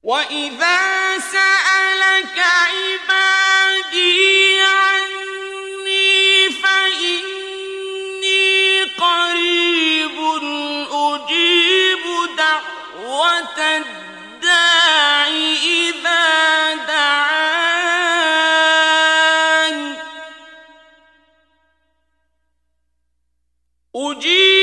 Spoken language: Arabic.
وَإِذَا سَأَلَكَ عِبَادِي عَنِّي فَإِنِّي قَرِيبٌ أُجِيبُ دَعْوَةَ الدَّاعِ إِذَا دَعَانِ